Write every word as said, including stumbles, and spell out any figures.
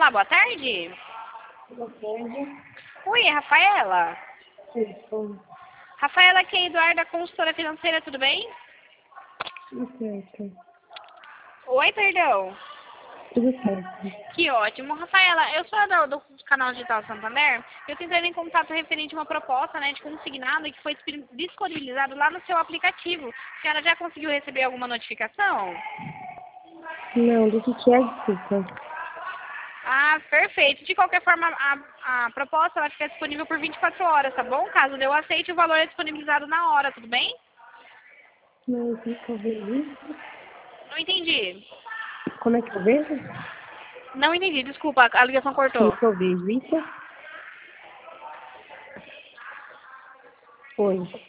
Olá, boa tarde. Boa tarde. Oi, é Rafaela. Isso. Rafaela, aqui é Eduarda, consultora financeira, tudo bem? Tudo certo. Oi, perdão. Tudo certo. Que ótimo. Rafaela, eu sou do, do canal Digital Santander. Eu estou entrando em contato referente a uma proposta, né, de consignado que foi disponibilizado lá no seu aplicativo. A senhora já conseguiu receber alguma notificação? Não, do que que é, desculpa? Ah, perfeito. De qualquer forma, a, a proposta vai ficar disponível por vinte e quatro horas, tá bom? Caso eu aceite, o valor é disponibilizado na hora, tudo bem? Não, como que eu vejo isso? Não entendi. Como é que eu vejo? Não entendi, desculpa, a ligação Como cortou. que eu vejo isso? Oi.